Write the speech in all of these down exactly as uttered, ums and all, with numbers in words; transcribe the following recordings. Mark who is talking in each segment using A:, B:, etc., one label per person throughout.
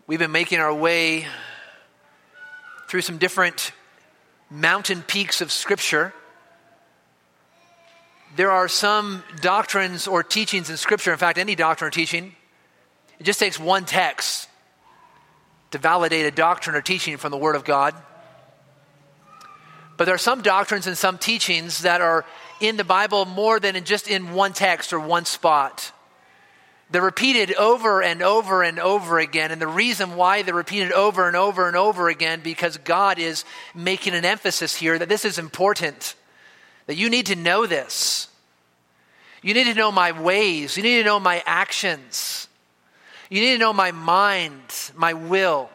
A: We've been making our way through some different mountain peaks of Scripture. There are some doctrines or teachings in Scripture, in fact, any doctrine or teaching, it just takes one text to validate a doctrine or teaching from the Word of God. But there are some doctrines and some teachings that are in the Bible more than in just in one text or one spot. They're repeated over and over and over again. And the reason why they're repeated over and over and over again, because God is making an emphasis here that this is important, that you need to know this. You need to know my ways. You need to know my actions. You need to know my mind, my will.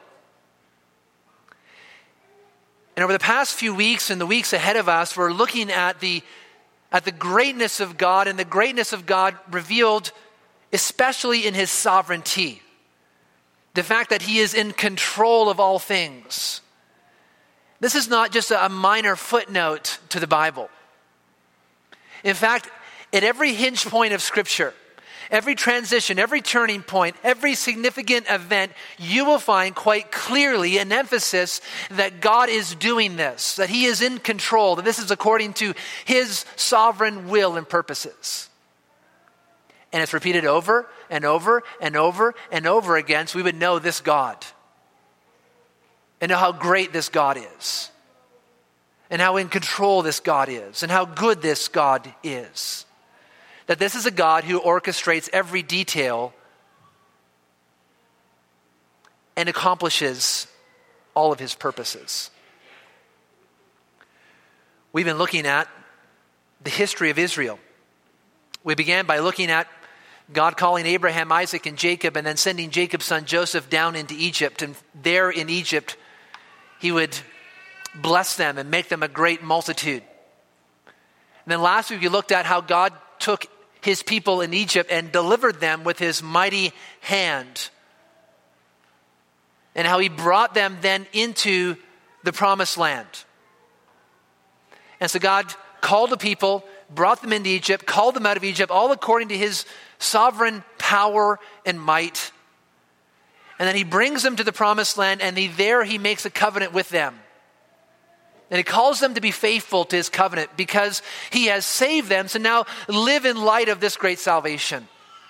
A: And over the past few weeks and the weeks ahead of us, we're looking at the, at the greatness of God, and the greatness of God revealed especially in his sovereignty. The fact that he is in control of all things. This is not just a minor footnote to the Bible. In fact, at every hinge point of Scripture, every transition, every turning point, every significant event, you will find quite clearly an emphasis that God is doing this, that he is in control, that this is according to his sovereign will and purposes. And it's repeated over and over and over and over again, so we would know this God and know how great this God is and how in control this God is and how good this God is. That this is a God who orchestrates every detail and accomplishes all of his purposes. We've been looking at the history of Israel. We began by looking at God calling Abraham, Isaac, and Jacob, and then sending Jacob's son Joseph down into Egypt. And there in Egypt, he would bless them and make them a great multitude. And then last week we looked at how God took his people in Egypt and delivered them with his mighty hand. And how he brought them then into the promised land. And so God called the people, brought them into Egypt, called them out of Egypt, all according to his sovereign power and might. And then he brings them to the promised land, and he, there he makes a covenant with them. And he calls them to be faithful to his covenant because he has saved them, so now live in light of this great salvation.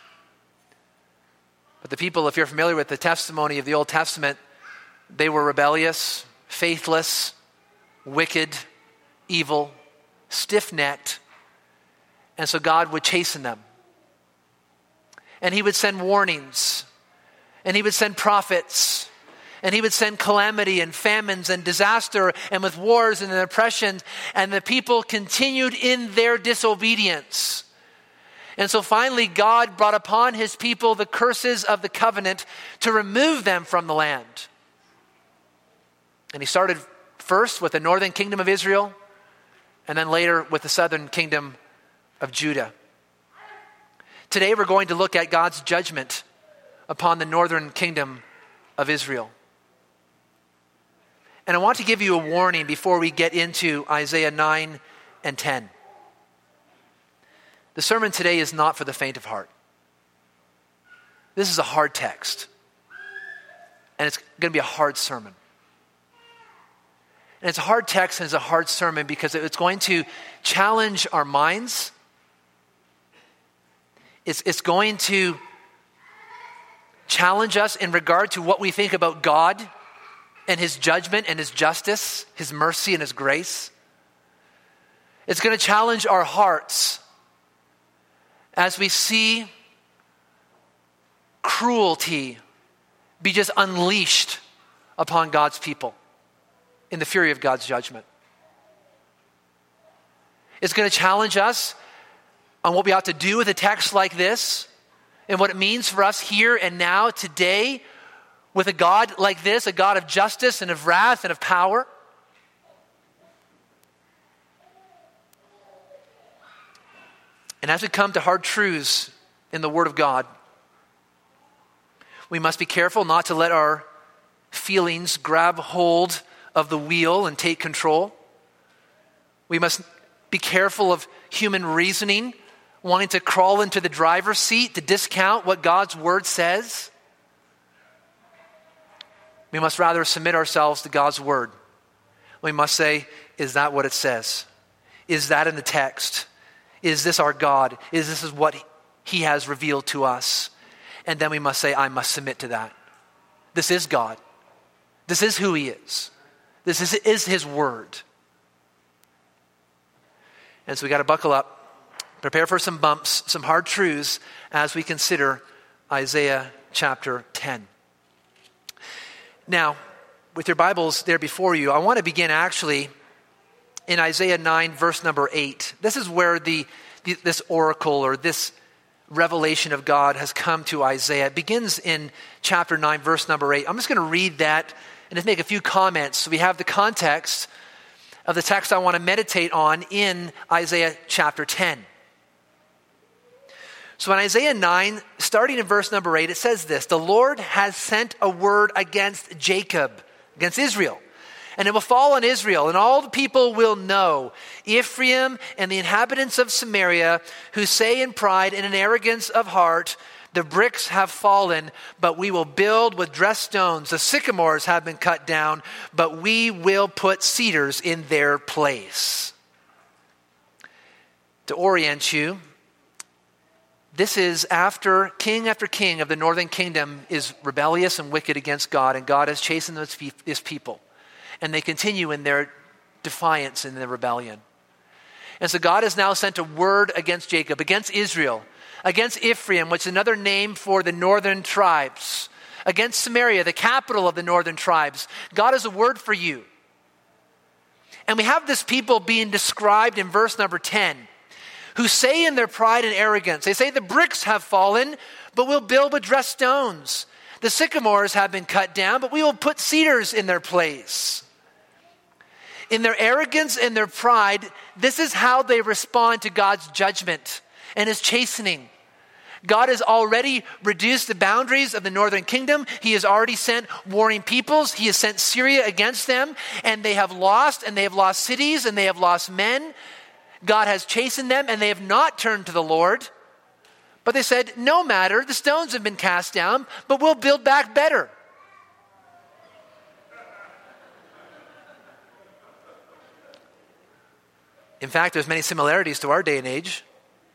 A: But the people, if you're familiar with the testimony of the Old Testament, they were rebellious, faithless, wicked, evil, stiff-necked. And so God would chasten them. And he would send warnings. And he would send prophets. And he would send calamity and famines and disaster and with wars and oppression. And the people continued in their disobedience. And so finally God brought upon his people the curses of the covenant to remove them from the land. And he started first with the northern kingdom of Israel. And then later with the southern kingdom of Judah. Today we're going to look at God's judgment upon the northern kingdom of Israel. And I want to give you a warning before we get into Isaiah nine and ten. The sermon today is not for the faint of heart. This is a hard text. And it's going to be a hard sermon. And it's a hard text and it's a hard sermon because it's going to challenge our minds. It's, it's going to challenge us in regard to what we think about God and his judgment and his justice, his mercy and his grace. It's going to challenge our hearts as we see cruelty be just unleashed upon God's people in the fury of God's judgment. It's going to challenge us on what we ought to do with a text like this and what it means for us here and now today with a God like this, a God of justice and of wrath and of power. And as we come to hard truths in the Word of God, we must be careful not to let our feelings grab hold of the wheel and take control. We must be careful of human reasoning, wanting to crawl into the driver's seat to discount what God's Word says. We must rather submit ourselves to God's word. We must say, is that what it says? Is that in the text? Is this our God? Is this is what he has revealed to us? And then we must say, I must submit to that. This is God. This is who he is. This is, is his word. And so we got to buckle up, prepare for some bumps, some hard truths as we consider Isaiah chapter ten. Now, with your Bibles there before you, I want to begin actually in Isaiah nine, verse number eight. This is where the, the this oracle or this revelation of God has come to Isaiah. It begins in chapter nine, verse number eight. I'm just going to read that and just make a few comments so we have the context of the text I want to meditate on in Isaiah chapter ten. So in Isaiah nine, starting in verse number eight, it says this: the Lord has sent a word against Jacob, against Israel, and it will fall on Israel, and all the people will know, Ephraim and the inhabitants of Samaria, who say in pride and in arrogance of heart, the bricks have fallen, but we will build with dressed stones. The sycamores have been cut down, but we will put cedars in their place. To orient you, this is after king after king of the northern kingdom is rebellious and wicked against God, and God has chastened his people. And they continue in their defiance and their rebellion. And so God has now sent a word against Jacob, against Israel, against Ephraim, which is another name for the northern tribes, against Samaria, the capital of the northern tribes. God has a word for you. And we have this people being described in verse number ten, who say in their pride and arrogance, they say the bricks have fallen, but we'll build with dressed stones. The sycamores have been cut down, but we will put cedars in their place. In their arrogance and their pride, this is how they respond to God's judgment and his chastening. God has already reduced the boundaries of the northern kingdom. He has already sent warring peoples. He has sent Syria against them, and they have lost, and they have lost cities, and they have lost men. God has chastened them, and they have not turned to the Lord. But they said, no matter, the stones have been cast down, but we'll build back better. In fact, there's many similarities to our day and age.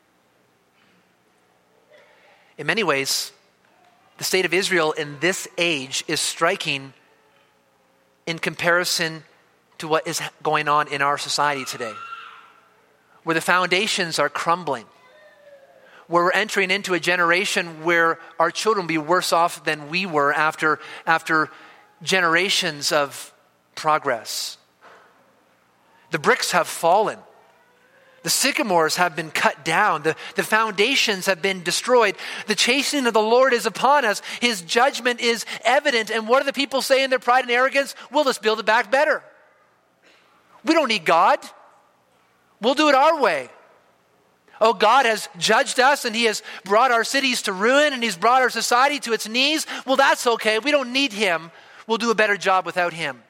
A: In many ways, the state of Israel in this age is striking in comparison to what is going on in our society today, where the foundations are crumbling, where we're entering into a generation where our children will be worse off than we were after, after generations of progress. The bricks have fallen. The sycamores have been cut down. The, the foundations have been destroyed. The chastening of the Lord is upon us. His judgment is evident. And what do the people say in their pride and arrogance? We'll just build it back better. We don't need God. We'll do it our way. Oh, God has judged us, and he has brought our cities to ruin, and he's brought our society to its knees. Well, that's okay. We don't need him. We'll do a better job without him.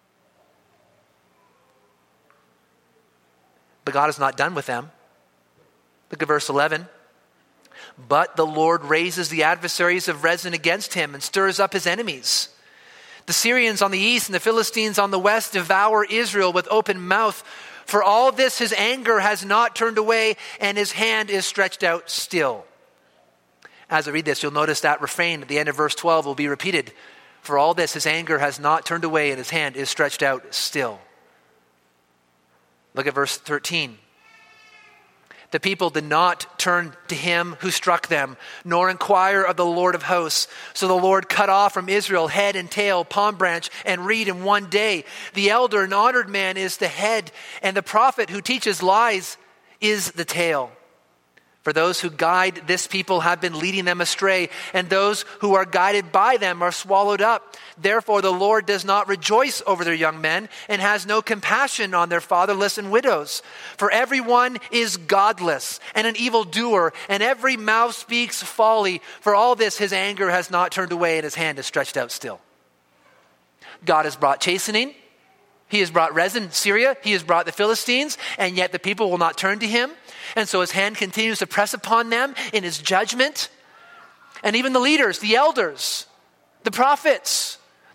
A: But God is not done with them. Look at verse eleven. But the Lord raises the adversaries of Rezin against him and stirs up his enemies. The Syrians on the east and the Philistines on the west devour Israel with open mouth. For all this his anger has not turned away, and his hand is stretched out still. As I read this, you'll notice that refrain at the end of verse twelve will be repeated. For all this his anger has not turned away, and his hand is stretched out still. Look at verse thirteen. The people did not turn to him who struck them, nor inquire of the Lord of hosts. So the Lord cut off from Israel head and tail, palm branch and reed in one day. The elder and honored man is the head, and the prophet who teaches lies is the tail. For those who guide this people have been leading them astray, and those who are guided by them are swallowed up. Therefore the Lord does not rejoice over their young men, and has no compassion on their fatherless and widows. For everyone is godless and an evildoer, and every mouth speaks folly. For all this his anger has not turned away, and his hand is stretched out still. God has brought chastening. He has brought Rezin, Syria. He has brought the Philistines, and yet the people will not turn to him. And so his hand continues to press upon them in his judgment. And even the leaders, the elders, the prophets,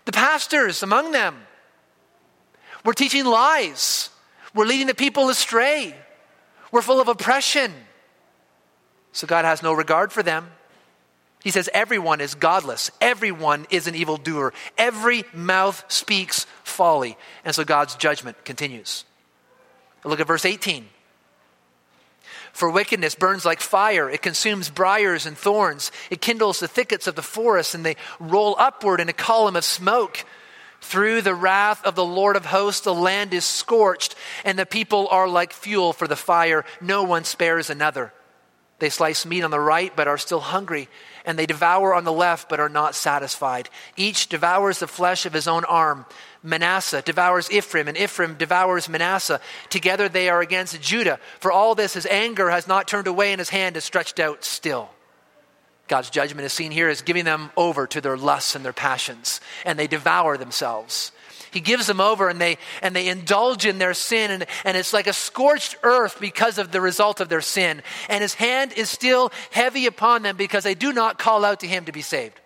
A: The pastors among them were teaching lies. We're leading the people astray. We're full of oppression. So God has no regard for them. He says everyone is godless. Everyone is an evildoer. Every mouth speaks folly. And so God's judgment continues. Look at verse eighteen. For wickedness burns like fire. It consumes briars and thorns. It kindles the thickets of the forest, and they roll upward in a column of smoke. Through the wrath of the Lord of hosts, the land is scorched, and the people are like fuel for the fire. No one spares another. They slice meat on the right, but are still hungry, and they devour on the left, but are not satisfied. Each devours the flesh of his own arm. Manasseh devours Ephraim, and Ephraim devours Manasseh. Together they are against Judah. For all this, his anger has not turned away, and his hand is stretched out still. God's judgment is seen here as giving them over to their lusts and their passions, and they devour themselves. He gives them over, and they and they indulge in their sin, and, and it's like a scorched earth because of the result of their sin. And his hand is still heavy upon them because they do not call out to him to be saved.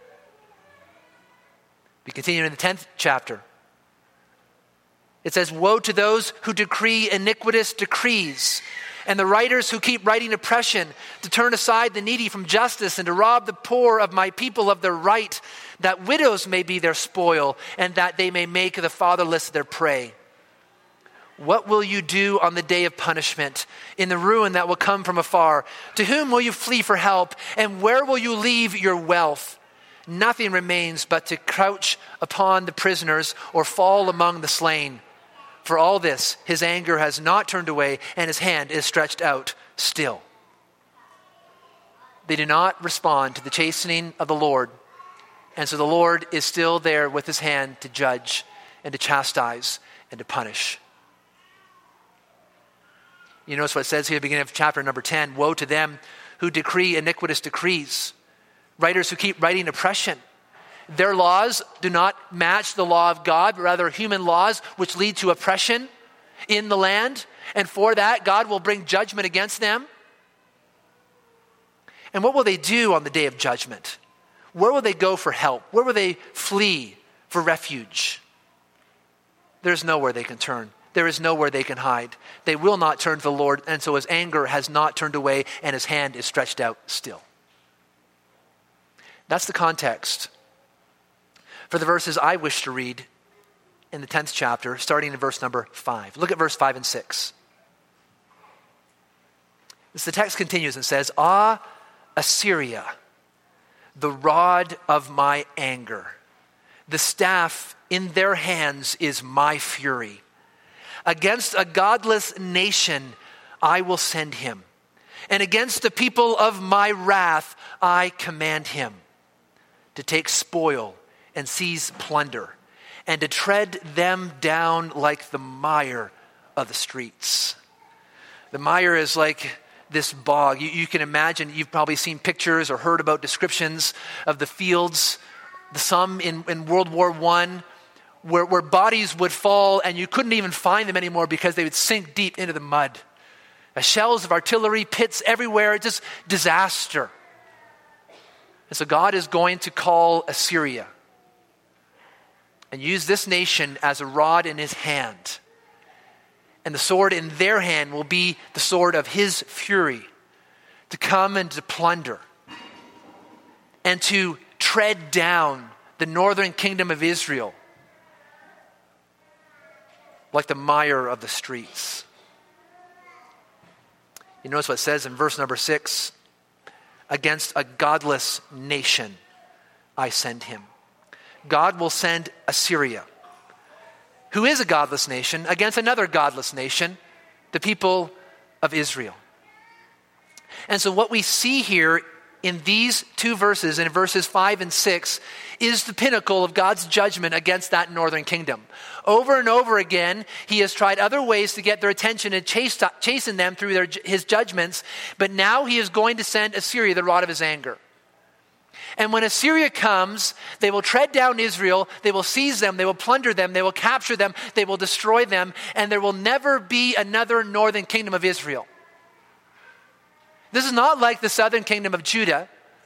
A: We continue in the tenth chapter. It says, woe to those who decree iniquitous decrees, and the writers who keep writing oppression, to turn aside the needy from justice, and to rob the poor of my people of their right, that widows may be their spoil, and that they may make the fatherless their prey. What will you do on the day of punishment, in the ruin that will come from afar? To whom will you flee for help, and where will you leave your wealth? Nothing remains but to crouch upon the prisoners or fall among the slain. For all this, his anger has not turned away, and his hand is stretched out still. They do not respond to the chastening of the Lord. And so the Lord is still there with his hand to judge and to chastise and to punish. You notice what it says here at the beginning of chapter number ten. Woe to them who decree iniquitous decrees. Writers who keep writing oppression. Their laws do not match the law of God, but rather human laws which lead to oppression in the land. And for that, God will bring judgment against them. And what will they do on the day of judgment? Where will they go for help? Where will they flee for refuge? There's nowhere they can turn. There is nowhere they can hide. They will not turn to the Lord, and so his anger has not turned away, and his hand is stretched out still. That's the context for the verses I wish to read in the tenth chapter, starting in verse number five. Look at verse five and six. As the text continues and says, Ah, Assyria, the rod of my anger, the staff in their hands is my fury. Against a godless nation I will send him, and against the people of my wrath I command him, to take spoil and seize plunder, and to tread them down like the mire of the streets. The mire is like this bog. You, you can imagine, you've probably seen pictures or heard about descriptions of the fields, some in, in World War One, where, where bodies would fall and you couldn't even find them anymore because they would sink deep into the mud. Uh, shells of artillery, pits everywhere, just disaster. And so God is going to call Assyria and use this nation as a rod in his hand. And the sword in their hand will be the sword of his fury, to come and to plunder and to tread down the northern kingdom of Israel like the mire of the streets. You notice what it says in verse number six, against a godless nation I send him. God will send Assyria, who is a godless nation, against another godless nation, the people of Israel. And so what we see here in these two verses, in verses five and six, is the pinnacle of God's judgment against that northern kingdom. Over and over again, he has tried other ways to get their attention and chase, chasten them through their, his judgments, but now he is going to send Assyria, the rod of his anger. And when Assyria comes, they will tread down Israel, they will seize them, they will plunder them, they will capture them, they will destroy them, and there will never be another northern kingdom of Israel. This is not like the southern kingdom of Judah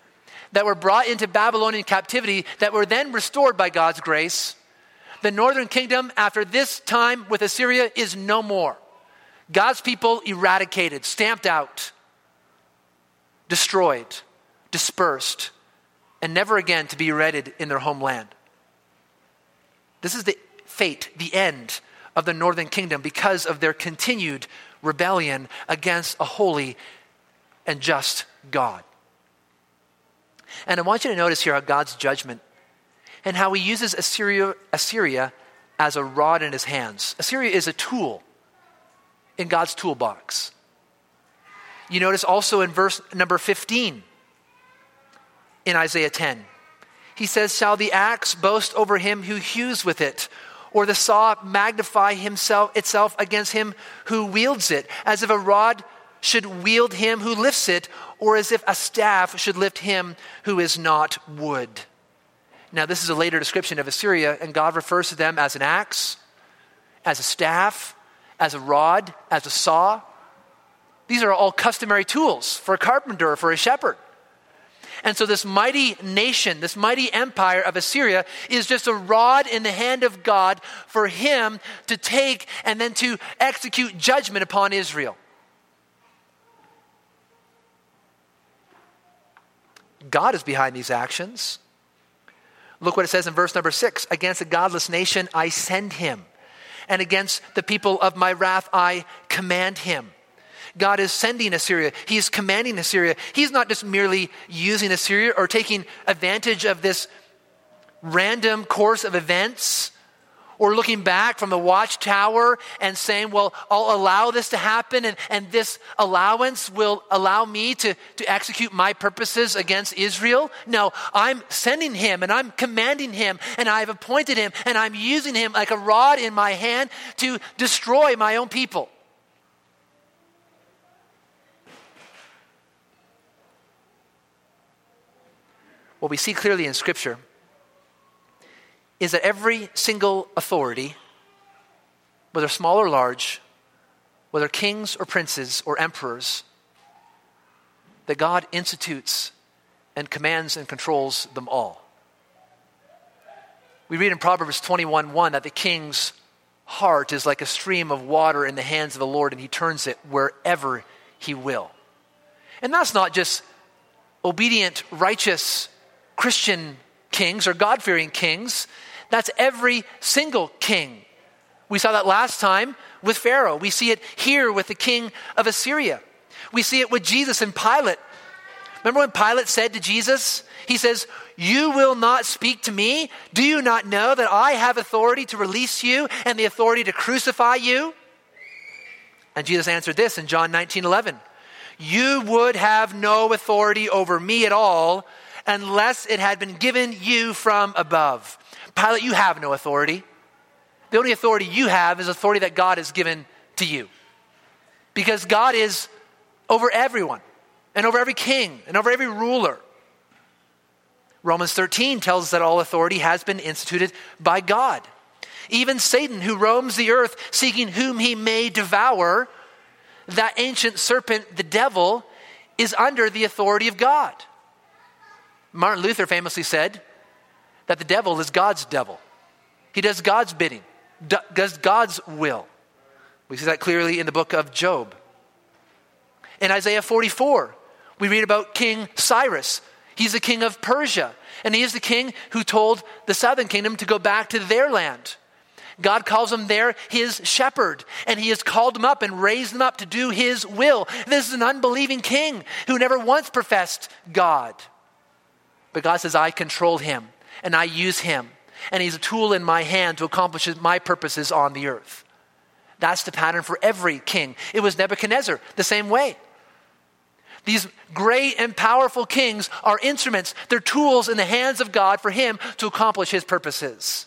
A: that were brought into Babylonian captivity that were then restored by God's grace, the northern kingdom after this time with Assyria is no more. God's people eradicated, stamped out, destroyed, dispersed, and never again to be readied in their homeland. This is the fate, the end of the northern kingdom because of their continued rebellion against a holy and just God. And I want you to notice here how God's judgment and how he uses Assyria, Assyria as a rod in his hands. Assyria is a tool in God's toolbox. You notice also in verse number fifteen in Isaiah ten. He says, shall the axe boast over him who hews with it, or the saw magnify himself itself against him who wields it, as if a rod should wield him who lifts it, or as if a staff should lift him who is not wood. Now this is a later description of Assyria, and God refers to them as an axe, as a staff, as a rod, as a saw. These are all customary tools for a carpenter or for a shepherd. And so this mighty nation, this mighty empire of Assyria is just a rod in the hand of God for him to take and then to execute judgment upon Israel. God is behind these actions. Look what it says in verse number six. Against a godless nation I send him, and against the people of my wrath I command him. God is sending Assyria. He is commanding Assyria. He's not just merely using Assyria or taking advantage of this random course of events or looking back from the watchtower and saying, well, I'll allow this to happen and, and this allowance will allow me to, to execute my purposes against Israel. No, I'm sending him and I'm commanding him and I've appointed him and I'm using him like a rod in my hand to destroy my own people. What we see clearly in Scripture is that every single authority, whether small or large, whether kings or princes or emperors, that God institutes and commands and controls them all. We read in Proverbs twenty-one one that the king's heart is like a stream of water in the hands of the Lord, and he turns it wherever he will. And that's not just obedient, righteous Christian kings or God-fearing kings. That's every single king. We saw that last time with Pharaoh. We see it here with the king of Assyria. We see it with Jesus and Pilate. Remember when Pilate said to Jesus, he says, you will not speak to me? Do you not know that I have authority to release you and the authority to crucify you? And Jesus answered this in John nineteen eleven. You would have no authority over me at all unless it had been given you from above. Pilate, you have no authority. The only authority you have is authority that God has given to you. Because God is over everyone and over every king and over every ruler. Romans thirteen tells us that all authority has been instituted by God. Even Satan, who roams the earth seeking whom he may devour, that ancient serpent, the devil, is under the authority of God. Martin Luther famously said that the devil is God's devil. He does God's bidding, does God's will. We see that clearly in the book of Job. In Isaiah forty-four, we read about King Cyrus. He's the king of Persia, and he is the king who told the southern kingdom to go back to their land. God calls him there his shepherd, and he has called him up and raised him up to do his will. This is an unbelieving king who never once professed God. But God says, I control him and I use him, and he's a tool in my hand to accomplish my purposes on the earth. That's the pattern for every king. It was Nebuchadnezzar, the same way. These great and powerful kings are instruments. They're tools in the hands of God for him to accomplish his purposes.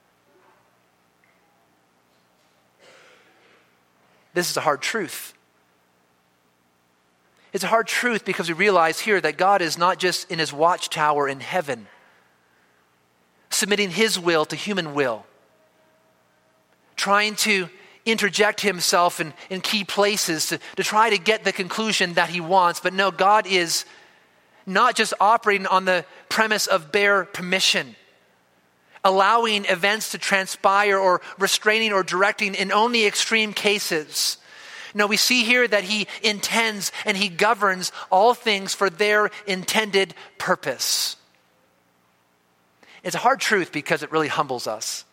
A: This is a hard truth. It's a hard truth because we realize here that God is not just in his watchtower in heaven, submitting his will to human will, trying to interject himself in, in key places to, to try to get the conclusion that he wants. But no, God is not just operating on the premise of bare permission, allowing events to transpire or restraining or directing in only extreme cases. No, we see here that he intends and he governs all things for their intended purpose. It's a hard truth because it really humbles us,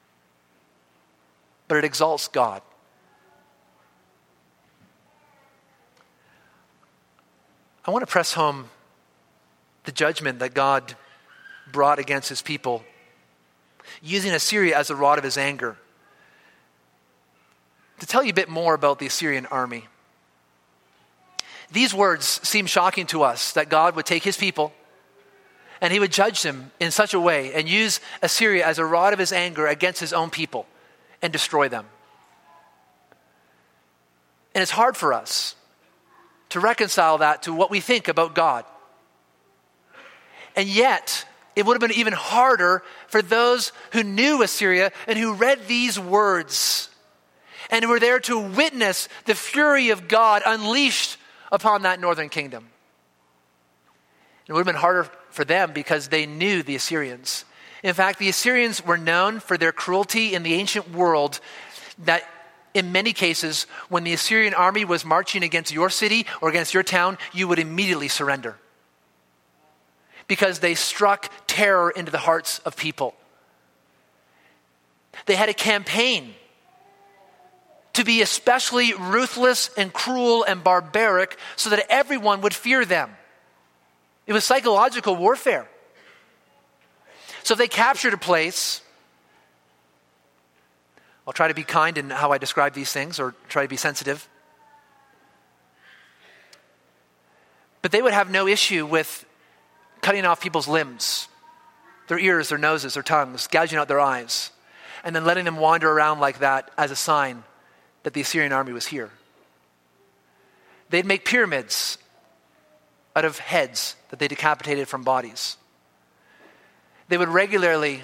A: but it exalts God. I want to press home the judgment that God brought against his people, using Assyria as the rod of his anger. To tell you a bit more about the Assyrian army. These words seem shocking to us, that God would take his people and he would judge them in such a way and use Assyria as a rod of his anger against his own people and destroy them. And it's hard for us to reconcile that to what we think about God. And yet, it would have been even harder for those who knew Assyria and who read these words and who were there to witness the fury of God unleashed upon that northern kingdom. It would have been harder for them because they knew the Assyrians. In fact, the Assyrians were known for their cruelty in the ancient world, that in many cases, when the Assyrian army was marching against your city or against your town, you would immediately surrender, because they struck terror into the hearts of people. They had a campaign to be especially ruthless and cruel and barbaric so that everyone would fear them. It was psychological warfare. So if they captured a place, I'll try to be kind in how I describe these things, or try to be sensitive. But they would have no issue with cutting off people's limbs, their ears, their noses, their tongues, gouging out their eyes, and then letting them wander around like that as a sign that the Assyrian army was here. They'd make pyramids out of heads that they decapitated from bodies. They would regularly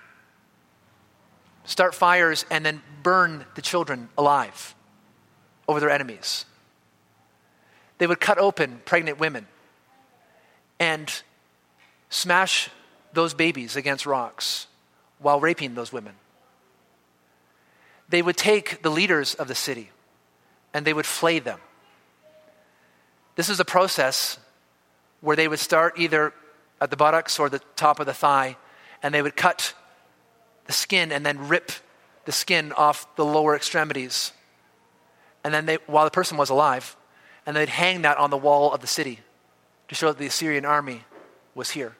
A: start fires and then burn the children alive over their enemies. They would cut open pregnant women and smash those babies against rocks while raping those women. They would take the leaders of the city and they would flay them. This is a process where they would start either at the buttocks or the top of the thigh, and they would cut the skin and then rip the skin off the lower extremities. And then they, while the person was alive, and they'd hang that on the wall of the city to show that the Assyrian army was here.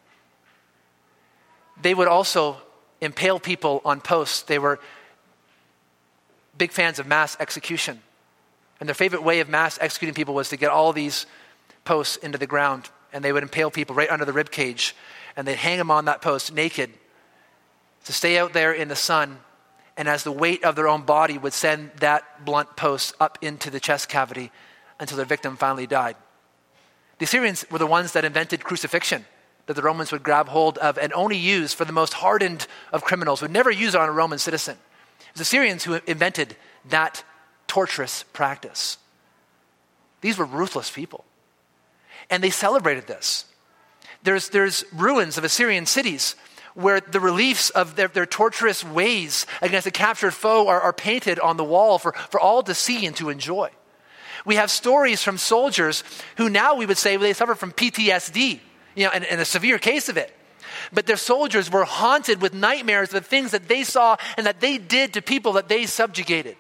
A: They would also impale people on posts. They were big fans of mass execution. And their favorite way of mass executing people was to get all these posts into the ground, and they would impale people right under the rib cage, and they'd hang them on that post naked to stay out there in the sun, and as the weight of their own body would send that blunt post up into the chest cavity until their victim finally died. The Assyrians were the ones that invented crucifixion, that the Romans would grab hold of and only use for the most hardened of criminals, would never use it on a Roman citizen. It was the Assyrians who invented that torturous practice. These were ruthless people. And they celebrated this. There's, there's ruins of Assyrian cities where the reliefs of their, their torturous ways against a captured foe are, are painted on the wall for, for all to see and to enjoy. We have stories from soldiers who now we would say they suffer from P T S D, you know, and, and a severe case of it. But their soldiers were haunted with nightmares of the things that they saw and that they did to people that they subjugated.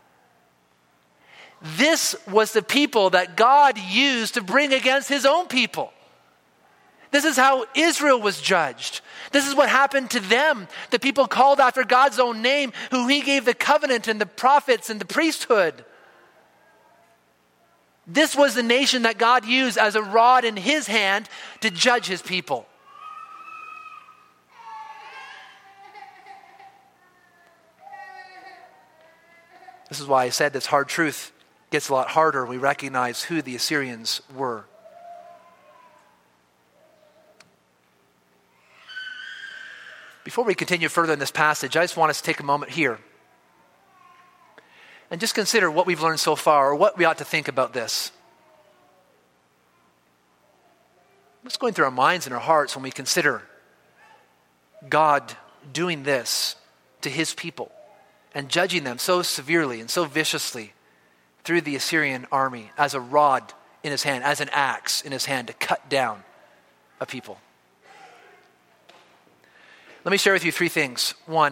A: This was the people that God used to bring against his own people. This is how Israel was judged. This is what happened to them, the people called after God's own name, who he gave the covenant and the prophets and the priesthood. This was the nation that God used as a rod in his hand to judge his people. This is why I said this hard truth gets a lot harder when we recognize who the Assyrians were. Before we continue further in this passage, I just want us to take a moment here and just consider what we've learned so far, or what we ought to think about this. What's going through our minds and our hearts when we consider God doing this to his people and judging them so severely and so viciously through the Assyrian army as a rod in his hand, as an axe in his hand to cut down a people? Let me share with you three things. One,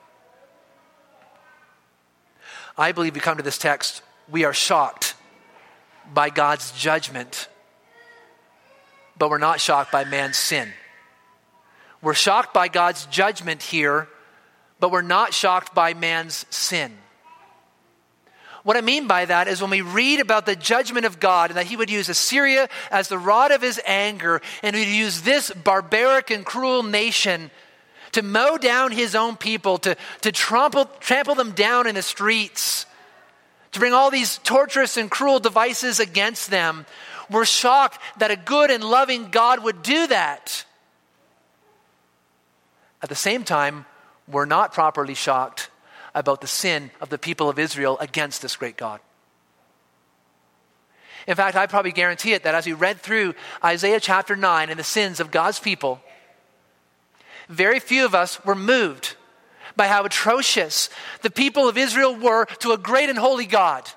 A: I believe we come to this text, we are shocked by God's judgment, but we're not shocked by man's sin. We're shocked by God's judgment here, but we're not shocked by man's sin. What I mean by that is when we read about the judgment of God and that he would use Assyria as the rod of his anger and he would use this barbaric and cruel nation to mow down his own people, to, to trample, trample them down in the streets, to bring all these torturous and cruel devices against them, we're shocked that a good and loving God would do that. At the same time, we're not properly shocked about the sin of the people of Israel against this great God. In fact, I probably guarantee it that as we read through Isaiah chapter nine and the sins of God's people, very few of us were moved by how atrocious the people of Israel were to a great and holy God.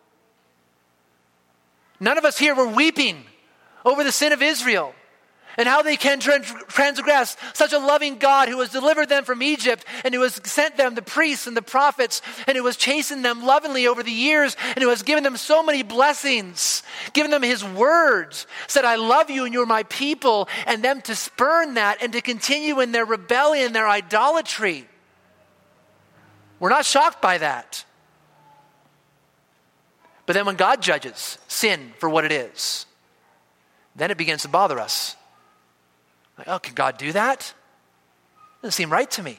A: None of us here were weeping over the sin of Israel and how they can transgress such a loving God who has delivered them from Egypt and who has sent them the priests and the prophets and who has chastened them lovingly over the years and who has given them so many blessings, given them his words, said, I love you and you're my people, and them to spurn that and to continue in their rebellion, their idolatry. We're not shocked by that. But then when God judges sin for what it is, then it begins to bother us. Like, oh, can God do that? Doesn't seem right to me.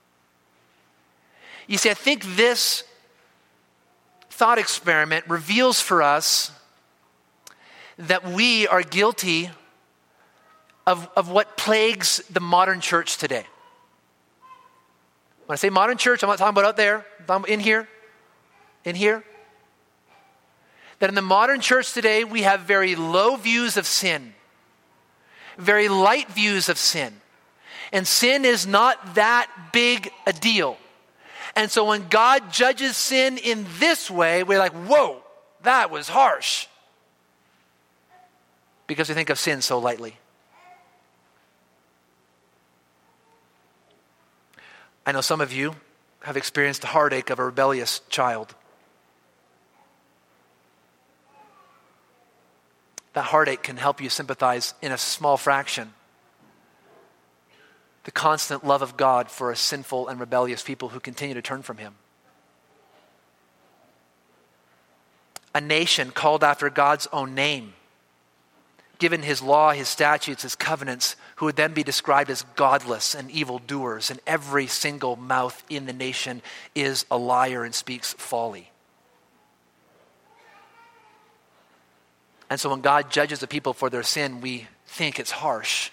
A: You see, I think this thought experiment reveals for us that we are guilty of, of what plagues the modern church today. When I say modern church, I'm not talking about out there, I'm talking about in here, in here. That in the modern church today, we have very low views of sin, very light views of sin. And sin is not that big a deal. And so when God judges sin in this way, we're like, whoa, that was harsh. Because we think of sin so lightly. I know some of you have experienced the heartache of a rebellious child. That heartache can help you sympathize in a small fraction. The constant love of God for a sinful and rebellious people who continue to turn from him. A nation called after God's own name, given his law, his statutes, his covenants, who would then be described as godless and evildoers, and every single mouth in the nation is a liar and speaks folly. And so when God judges the people for their sin, we think it's harsh.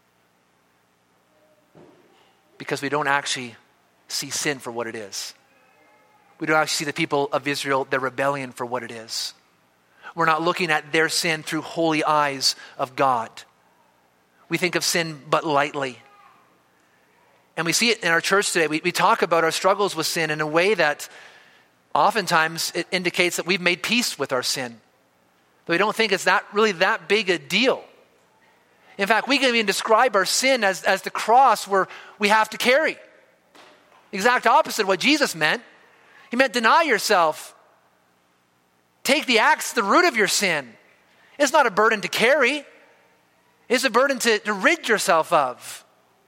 A: Because we don't actually see sin for what it is. We don't actually see the people of Israel, their rebellion, for what it is. We're not looking at their sin through holy eyes of God. We think of sin but lightly. And we see it in our church today. We, we talk about our struggles with sin in a way that oftentimes it indicates that we've made peace with our sin. But we don't think it's that really that big a deal. In fact, we can even describe our sin as, as the cross where we have to carry. Exact opposite of what Jesus meant. He meant deny yourself. Take the axe to the root of your sin. It's not a burden to carry. It's a burden to, to rid yourself of.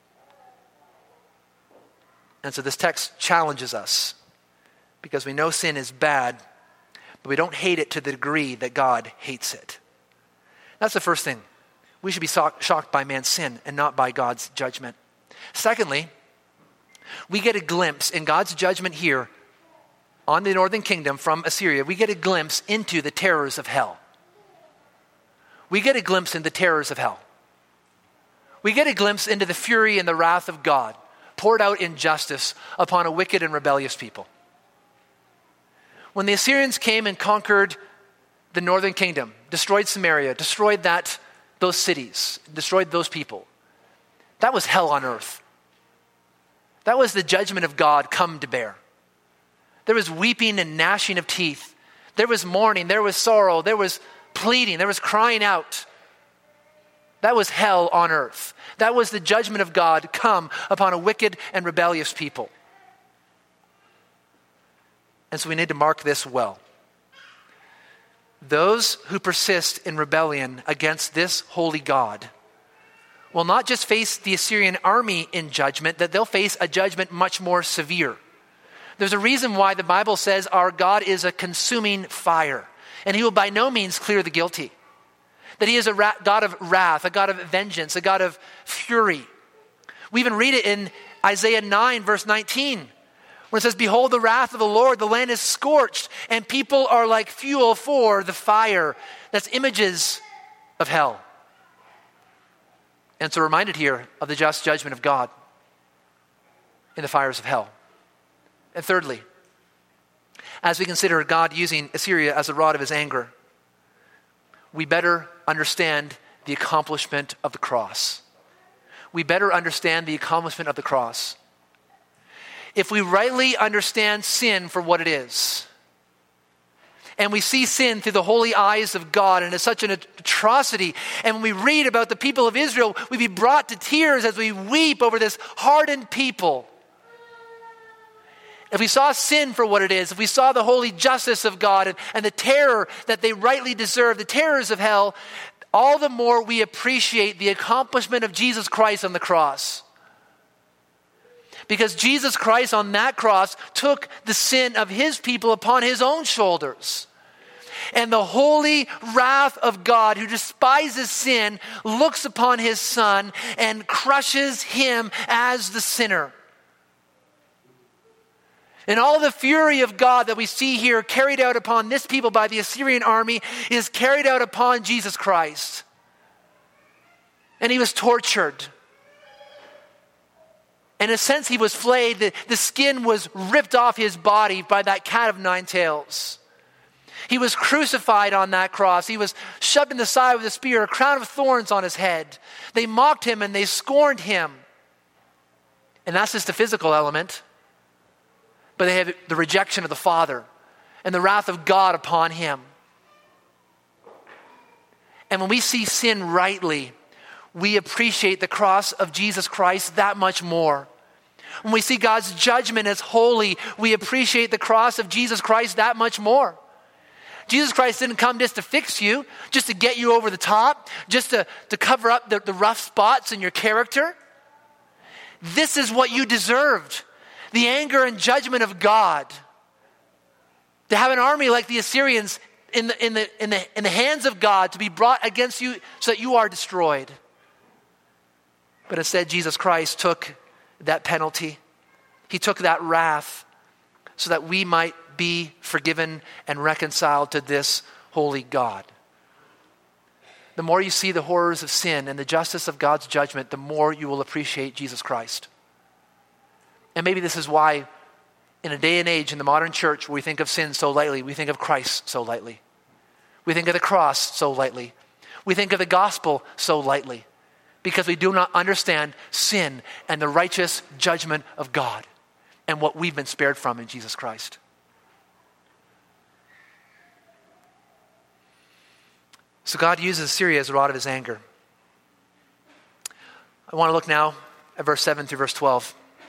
A: And so this text challenges us because we know sin is bad, but we don't hate it to the degree that God hates it. That's the first thing. We should be so- shocked by man's sin and not by God's judgment. Secondly, we get a glimpse in God's judgment here on the northern kingdom from Assyria. We get a glimpse into the terrors of hell. We get a glimpse into the terrors of hell. We get a glimpse into the fury and the wrath of God poured out in justice upon a wicked and rebellious people. When the Assyrians came and conquered the northern kingdom, destroyed Samaria, destroyed that those cities, destroyed those people, that was hell on earth. That was the judgment of God come to bear. There was weeping and gnashing of teeth. There was mourning, there was sorrow, there was pleading, there was crying out. That was hell on earth. That was the judgment of God come upon a wicked and rebellious people. And so we need to mark this well. Those who persist in rebellion against this holy God will not just face the Assyrian army in judgment, that they'll face a judgment much more severe. There's a reason why the Bible says our God is a consuming fire, and he will by no means clear the guilty. That he is a ra- God of wrath, a God of vengeance, a God of fury. We even read it in Isaiah nine, verse nineteen, when it says, behold the wrath of the Lord, the land is scorched, and people are like fuel for the fire. That's images of hell. And so we're reminded here of the just judgment of God in the fires of hell. And thirdly, as we consider God using Assyria as a rod of his anger, we better understand the accomplishment of the cross. We better understand the accomplishment of the cross. If we rightly understand sin for what it is, and we see sin through the holy eyes of God, and it's such an atrocity, and when we read about the people of Israel, we'd be brought to tears as we weep over this hardened people. If we saw sin for what it is, if we saw the holy justice of God and, and the terror that they rightly deserve, the terrors of hell, all the more we appreciate the accomplishment of Jesus Christ on the cross. Because Jesus Christ on that cross took the sin of his people upon his own shoulders. And the holy wrath of God, who despises sin, looks upon his Son and crushes him as the sinner. And all the fury of God that we see here carried out upon this people by the Assyrian army is carried out upon Jesus Christ. And he was tortured. In a sense, he was flayed. The, the skin was ripped off his body by that cat of nine tails. He was crucified on that cross. He was shoved in the side with a spear, a crown of thorns on his head. They mocked him and they scorned him. And that's just the physical element. But they have the rejection of the Father and the wrath of God upon him. And when we see sin rightly, we appreciate the cross of Jesus Christ that much more. When we see God's judgment as holy, we appreciate the cross of Jesus Christ that much more. Jesus Christ didn't come just to fix you, just to get you over the top, just to, to cover up the, the rough spots in your character. This is what you deserved. The anger and judgment of God. To have an army like the Assyrians in the, in the, in the, in the hands of God to be brought against you so that you are destroyed. But instead, Jesus Christ took that penalty. He took that wrath so that we might be forgiven and reconciled to this holy God. The more you see the horrors of sin and the justice of God's judgment, the more you will appreciate Jesus Christ. And maybe this is why in a day and age in the modern church where we think of sin so lightly, we think of Christ so lightly. We think of the cross so lightly. We think of the gospel so lightly because we do not understand sin and the righteous judgment of God and what we've been spared from in Jesus Christ. So God uses Syria as a rod of his anger. I want to look now at verse seven through verse twelve.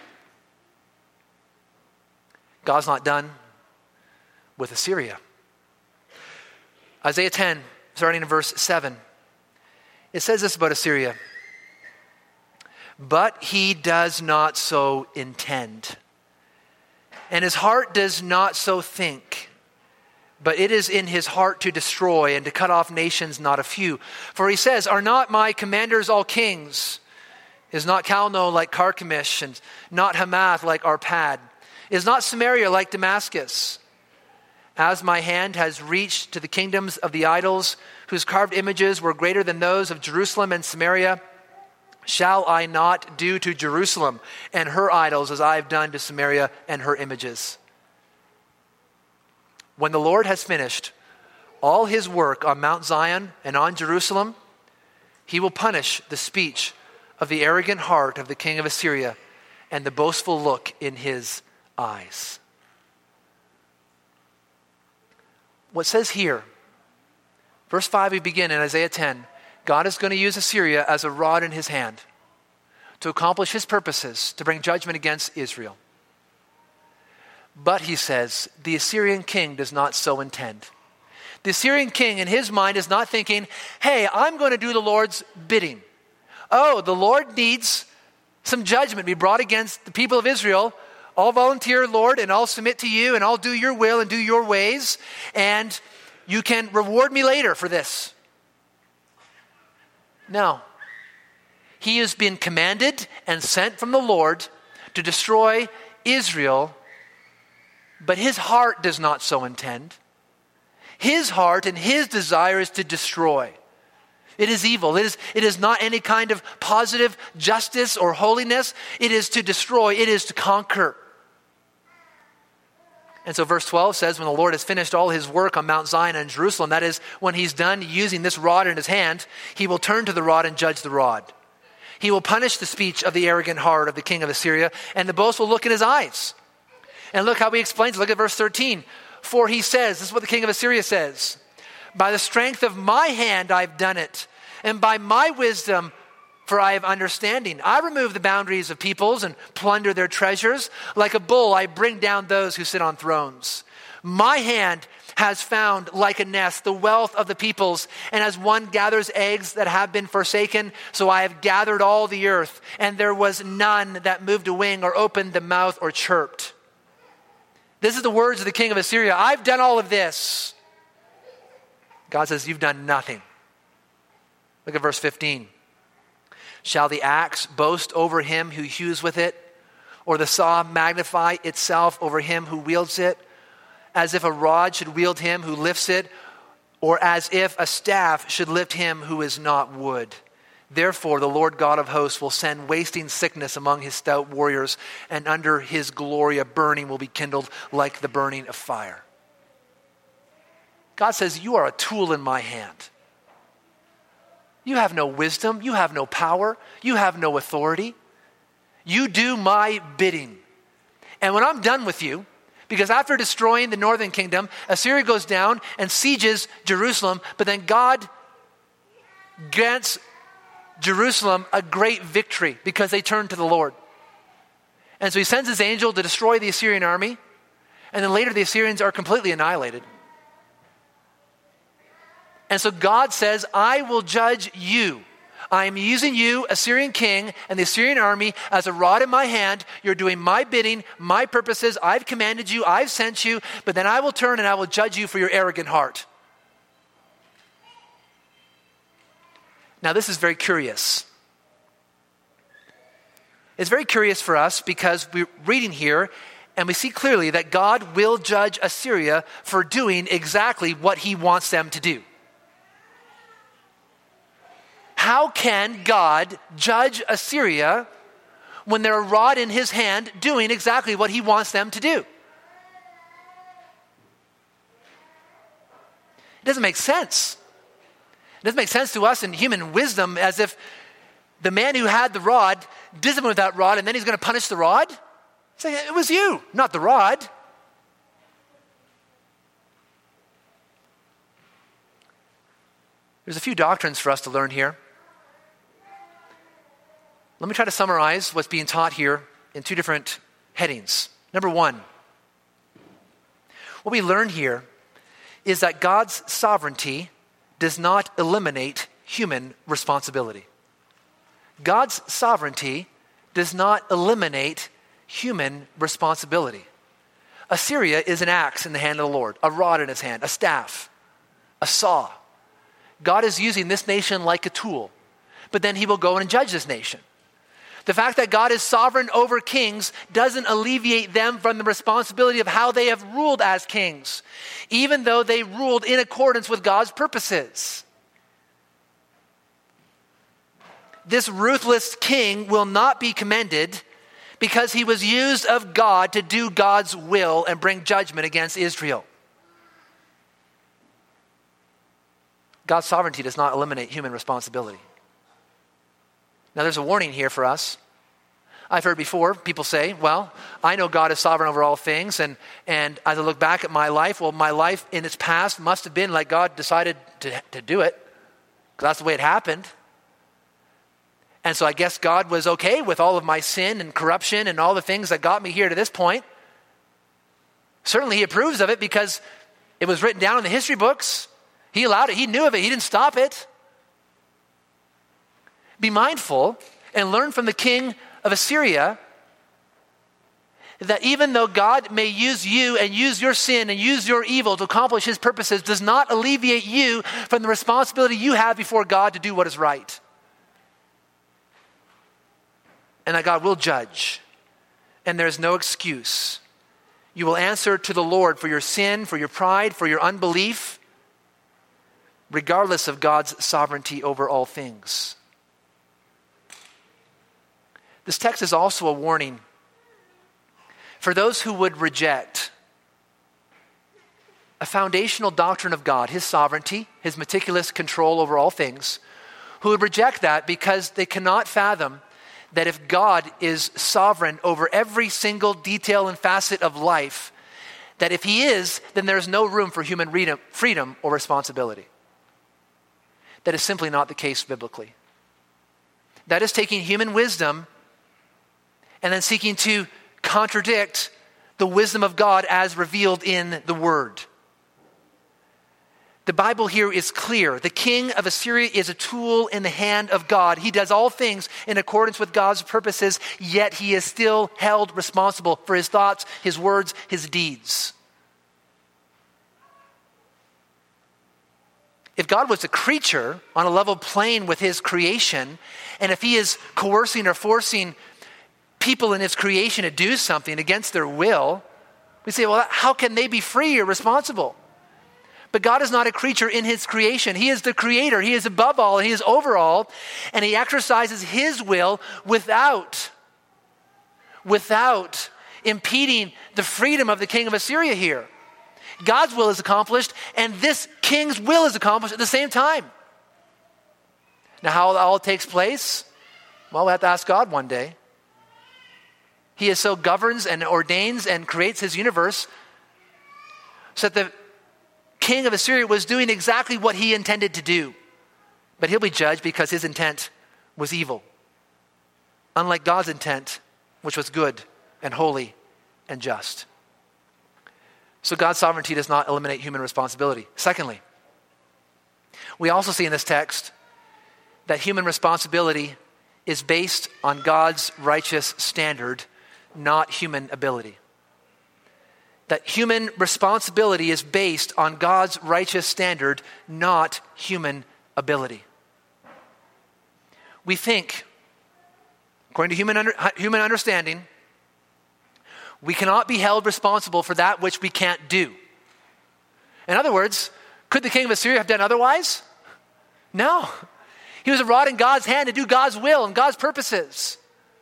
A: God's not done with Assyria. Isaiah ten, starting in verse seven. It says this about Assyria. But he does not so intend, and his heart does not so think. But it is in his heart to destroy and to cut off nations, not a few. For he says, are not my commanders all kings? Is not Calno like Carchemish, and not Hamath like Arpad? Is not Samaria like Damascus? As my hand has reached to the kingdoms of the idols, whose carved images were greater than those of Jerusalem and Samaria, shall I not do to Jerusalem and her idols as I have done to Samaria and her images? When the Lord has finished all his work on Mount Zion and on Jerusalem, He will punish the speech of the arrogant heart of the king of Assyria and the boastful look in his eyes. What says here, verse five, we begin in Isaiah ten. God is going to use Assyria as a rod in his hand to accomplish his purposes, to bring judgment against Israel. But he says, the Assyrian king does not so intend. The Assyrian king in his mind is not thinking, hey, I'm going to do the Lord's bidding. Oh, the Lord needs some judgment be brought against the people of Israel. I'll volunteer, Lord, and I'll submit to you, and I'll do your will and do your ways, and you can reward me later for this. No. He has been commanded and sent from the Lord to destroy Israel, but his heart does not so intend. His heart and his desire is to destroy. It is evil. It is, it is not any kind of positive justice or holiness. It is to destroy. It is to conquer. And so verse twelve says, when the Lord has finished all his work on Mount Zion and Jerusalem, that is, when he's done using this rod in his hand, he will turn to the rod and judge the rod. He will punish the speech of the arrogant heart of the king of Assyria, and the boastful look in his eyes. And look how he explains it. Look at verse thirteen. For he says, this is what the king of Assyria says, by the strength of my hand I've done it, and by my wisdom, for I have understanding. I remove the boundaries of peoples and plunder their treasures. Like a bull, I bring down those who sit on thrones. My hand has found like a nest the wealth of the peoples, and as one gathers eggs that have been forsaken, so I have gathered all the earth, and there was none that moved a wing or opened the mouth or chirped. This is the words of the king of Assyria. I've done all of this. God says, you've done nothing. Look at verse fifteen. Shall the axe boast over him who hews with it, or the saw magnify itself over him who wields it, as if a rod should wield him who lifts it, or as if a staff should lift him who is not wood? Therefore, the Lord God of hosts will send wasting sickness among his stout warriors, and under his glory a burning will be kindled like the burning of fire. God says, you are a tool in my hand. You have no wisdom. You have no power. You have no authority. You do my bidding. And when I'm done with you, because after destroying the northern kingdom, Assyria goes down and sieges Jerusalem, but then God grants Jerusalem a great victory because they turned to the Lord. And so he sends his angel to destroy the Assyrian army, and then later the Assyrians are completely annihilated. And so God says, I will judge you. I am using you, Assyrian king, and the Assyrian army as a rod in my hand. You're doing my bidding, my purposes. I've commanded you, I've sent you, but then I will turn and I will judge you for your arrogant heart. Now, this is very curious. It's very curious for us because we're reading here and we see clearly that God will judge Assyria for doing exactly what he wants them to do. How can God judge Assyria when they're a rod in his hand doing exactly what he wants them to do? It doesn't make sense. It doesn't make sense to us in human wisdom, as if the man who had the rod disciplined with that rod and then he's going to punish the rod. It's like, it was you, not the rod. There's a few doctrines for us to learn here. Let me try to summarize what's being taught here in two different headings. Number one, what we learn here is that God's sovereignty does not eliminate human responsibility. God's sovereignty does not eliminate human responsibility. Assyria is an axe in the hand of the Lord, a rod in his hand, a staff, a saw. God is using this nation like a tool, but then he will go and judge this nation. The fact that God is sovereign over kings doesn't alleviate them from the responsibility of how they have ruled as kings, even though they ruled in accordance with God's purposes. This ruthless king will not be commended because he was used of God to do God's will and bring judgment against Israel. God's sovereignty does not eliminate human responsibility. Now there's a warning here for us. I've heard before people say, well, I know God is sovereign over all things, and, and as I look back at my life, well, my life in its past must have been like God decided to, to do it, because that's the way it happened. And so I guess God was okay with all of my sin and corruption and all the things that got me here to this point. Certainly he approves of it because it was written down in the history books. He allowed it. He knew of it. He didn't stop it. Be mindful and learn from the king of Assyria that even though God may use you and use your sin and use your evil to accomplish his purposes, does not alleviate you from the responsibility you have before God to do what is right. And that God will judge. And there is no excuse. You will answer to the Lord for your sin, for your pride, for your unbelief, regardless of God's sovereignty over all things. This text is also a warning for those who would reject a foundational doctrine of God, his sovereignty, his meticulous control over all things, who would reject that because they cannot fathom that if God is sovereign over every single detail and facet of life, that if he is, then there is no room for human freedom or responsibility. That is simply not the case biblically. That is taking human wisdom and then seeking to contradict the wisdom of God as revealed in the Word. The Bible here is clear. The king of Assyria is a tool in the hand of God. He does all things in accordance with God's purposes, yet he is still held responsible for his thoughts, his words, his deeds. If God was a creature on a level plane with his creation, and if he is coercing or forcing people in his creation to do something against their will, we say, well, how can they be free or responsible? But God is not a creature in his creation. He is the creator. He is above all. He is over all. And he exercises his will without, without impeding the freedom of the king of Assyria here. God's will is accomplished, and this king's will is accomplished at the same time. Now, how it all takes place? Well, we'll have to ask God one day. He is so governs and ordains and creates his universe so that the king of Assyria was doing exactly what he intended to do. But he'll be judged because his intent was evil. Unlike God's intent, which was good and holy and just. So God's sovereignty does not eliminate human responsibility. Secondly, we also see in this text that human responsibility is based on God's righteous standard, not human ability. That human responsibility is based on God's righteous standard, not human ability. We think, according to human, under, human understanding, we cannot be held responsible for that which we can't do. In other words, could the king of Assyria have done otherwise? No. He was a rod in God's hand to do God's will and God's purposes.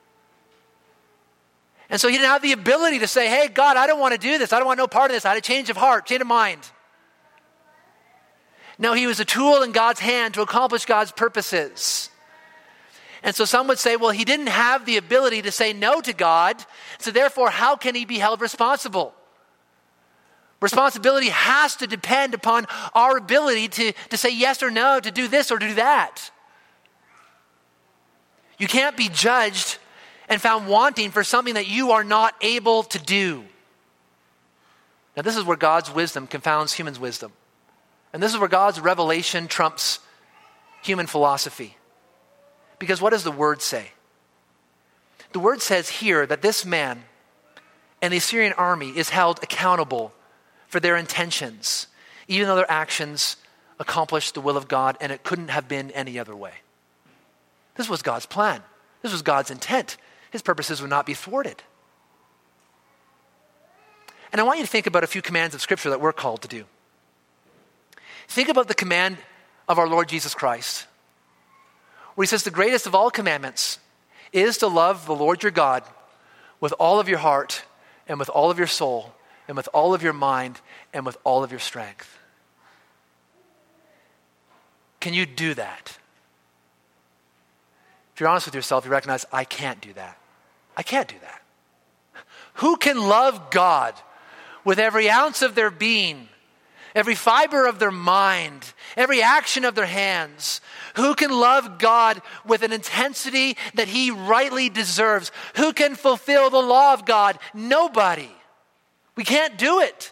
A: And so he didn't have the ability to say, hey, God, I don't want to do this. I don't want no part of this. I had a change of heart, change of mind. No, he was a tool in God's hand to accomplish God's purposes. And so some would say, well, he didn't have the ability to say no to God, so therefore, how can he be held responsible? Responsibility has to depend upon our ability to, to say yes or no, to do this or to do that. You can't be judged and found wanting for something that you are not able to do. Now, this is where God's wisdom confounds human's wisdom. And this is where God's revelation trumps human philosophy. Because what does the word say? The word says here that this man and the Assyrian army is held accountable for their intentions, even though their actions accomplished the will of God, and it couldn't have been any other way. This was God's plan. This was God's intent. His purposes would not be thwarted. And I want you to think about a few commands of Scripture that we're called to do. Think about the command of our Lord Jesus Christ, where he says the greatest of all commandments is to love the Lord your God with all of your heart and with all of your soul and with all of your mind and with all of your strength. Can you do that? If you're honest with yourself, you recognize, I can't do that. I can't do that. Who can love God with every ounce of their being, every fiber of their mind, every action of their hands? Who can love God with an intensity that he rightly deserves? Who can fulfill the law of God? Nobody. We can't do it.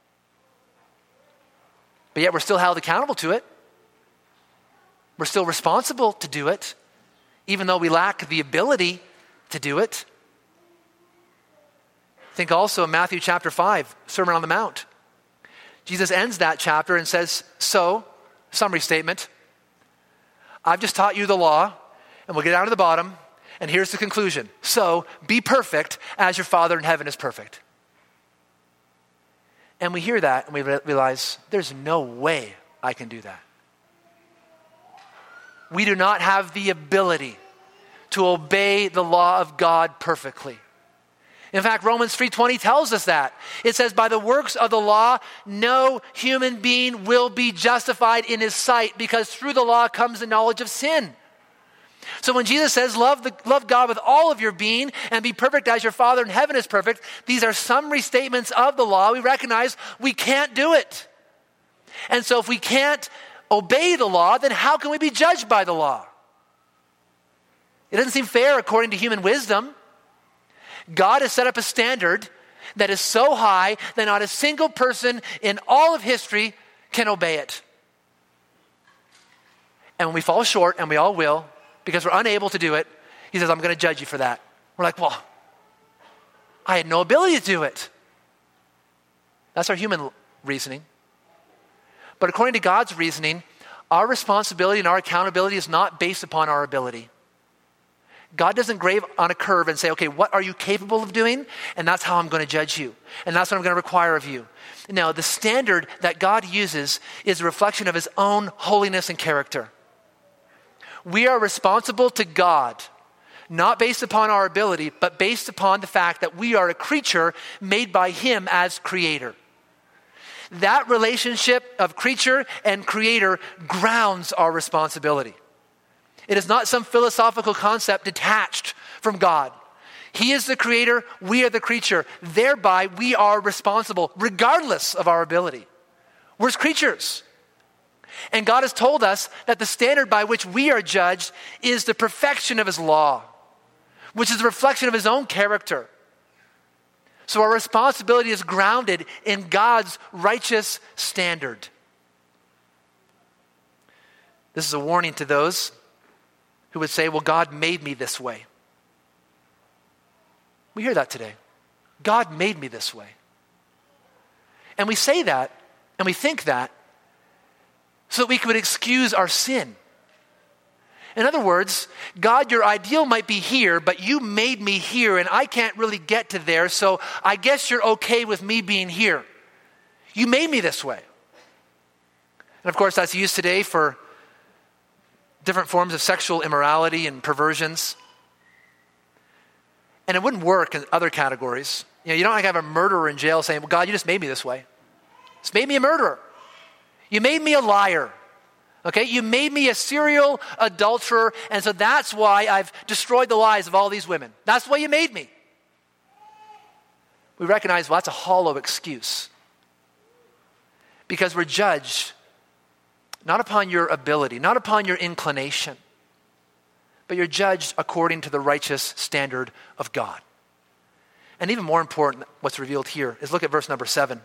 A: But yet we're still held accountable to it. We're still responsible to do it, even though we lack the ability to do it. Think also in Matthew chapter five, Sermon on the Mount. Jesus ends that chapter and says, so, summary statement, I've just taught you the law, and we'll get down to the bottom, and here's the conclusion. So, be perfect as your Father in heaven is perfect. And we hear that, and we realize, there's no way I can do that. We do not have the ability to obey the law of God perfectly. In fact, Romans three twenty tells us that. It says, by the works of the law, no human being will be justified in his sight, because through the law comes the knowledge of sin. So when Jesus says, love, the, love God with all of your being and be perfect as your Father in heaven is perfect, these are summary statements of the law. We recognize we can't do it. And so if we can't obey the law, then how can we be judged by the law? It doesn't seem fair according to human wisdom. God has set up a standard that is so high that not a single person in all of history can obey it. And when we fall short, and we all will, because we're unable to do it, he says, I'm going to judge you for that. We're like, well, I had no ability to do it. That's our human reasoning. But according to God's reasoning, our responsibility and our accountability is not based upon our ability. God doesn't grade on a curve and say, okay, what are you capable of doing? And that's how I'm going to judge you. And that's what I'm going to require of you. Now, the standard that God uses is a reflection of his own holiness and character. We are responsible to God, not based upon our ability, but based upon the fact that we are a creature made by him as creator. That relationship of creature and creator grounds our responsibility. It is not some philosophical concept detached from God. He is the creator, we are the creature. Thereby, we are responsible regardless of our ability. We're creatures. And God has told us that the standard by which we are judged is the perfection of his law, which is a reflection of his own character. So our responsibility is grounded in God's righteous standard. This is a warning to those who would say, well, God made me this way. We hear that today. God made me this way. And we say that, and we think that, so that we could excuse our sin. In other words, God, your ideal might be here, but you made me here, and I can't really get to there, so I guess you're okay with me being here. You made me this way. And of course, that's used today for different forms of sexual immorality and perversions. And it wouldn't work in other categories. You know, you don't like have a murderer in jail saying, well, God, you just made me this way. Just made me a murderer. You made me a liar. Okay, you made me a serial adulterer, and so that's why I've destroyed the lives of all these women. That's why you made me. We recognize, well, that's a hollow excuse. Because we're judged not upon your ability, not upon your inclination, but you're judged according to the righteous standard of God. And even more important, what's revealed here is look at verse number seven.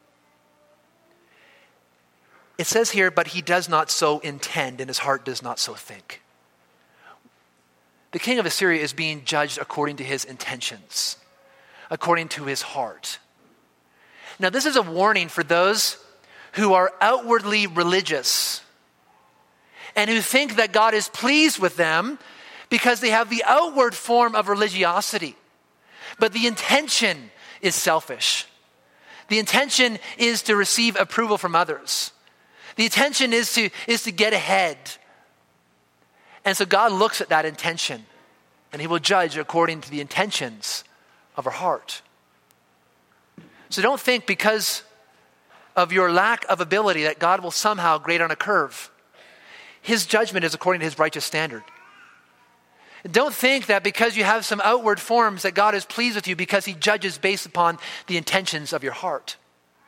A: It says here, but he does not so intend, and his heart does not so think. The king of Assyria is being judged according to his intentions, according to his heart. Now, this is a warning for those who are outwardly religious and who think that God is pleased with them because they have the outward form of religiosity. But the intention is selfish. The intention is to receive approval from others. The intention is to, is to get ahead. And so God looks at that intention, and he will judge according to the intentions of our heart. So don't think because of your lack of ability that God will somehow grade on a curve. His judgment is according to his righteous standard. Don't think that because you have some outward forms that God is pleased with you because he judges based upon the intentions of your heart.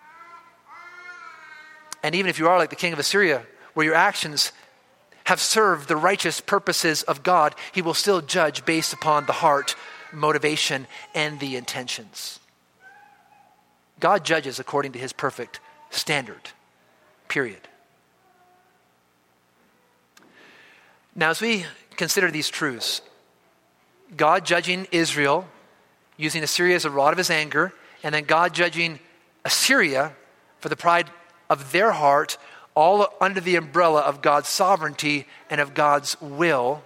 A: And even if you are like the king of Assyria, where your actions have served the righteous purposes of God, he will still judge based upon the heart, motivation, and the intentions. God judges according to his perfect standard, period. Now, as we consider these truths, God judging Israel, using Assyria as a rod of his anger, and then God judging Assyria for the pride of their heart, all under the umbrella of God's sovereignty and of God's will.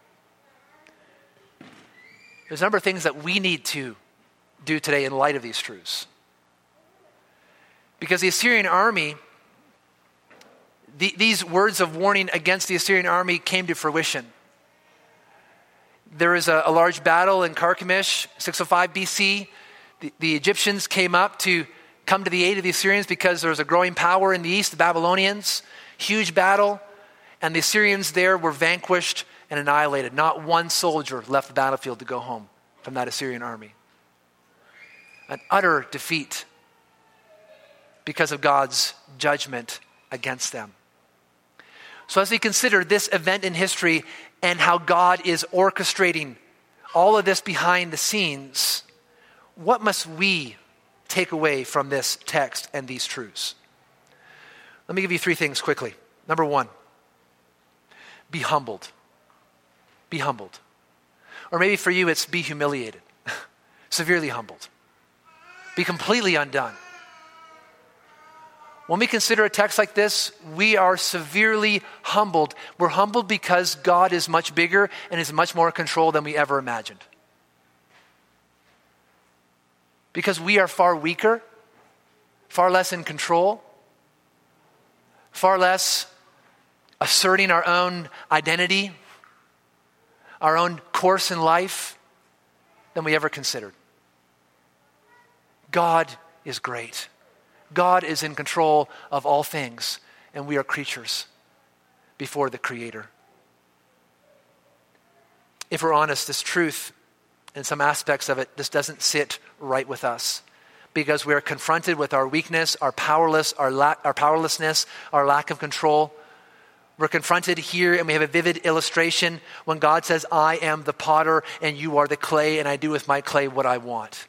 A: There's a number of things that we need to do today in light of these truths. Because the Assyrian army, the, these words of warning against the Assyrian army came to fruition. There was a, a large battle in Carchemish, six oh five B C. The, the Egyptians came up to come to the aid of the Assyrians because there was a growing power in the east, the Babylonians. Huge battle. And the Assyrians there were vanquished and annihilated. Not one soldier left the battlefield to go home from that Assyrian army. An utter defeat because of God's judgment against them. So as we consider this event in history and how God is orchestrating all of this behind the scenes, what must we take away from this text and these truths? Let me give you three things quickly. Number one, be humbled. Be humbled. Or maybe for you it's be humiliated, severely humbled. Be completely undone. When we consider a text like this, we are severely humbled. We're humbled because God is much bigger and is much more in control than we ever imagined. Because we are far weaker, far less in control, far less asserting our own identity, our own course in life than we ever considered. God is great. God is in control of all things, and we are creatures before the Creator. If we're honest, this truth, in some aspects of it, this doesn't sit right with us because we are confronted with our weakness, our powerless, our, la- our powerlessness, our lack of control. We're confronted here, and we have a vivid illustration when God says, I am the potter, and you are the clay, and I do with my clay what I want.